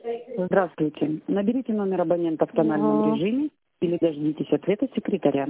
Здравствуйте. Наберите номер абонента в тональном режиме или дождитесь ответа секретаря.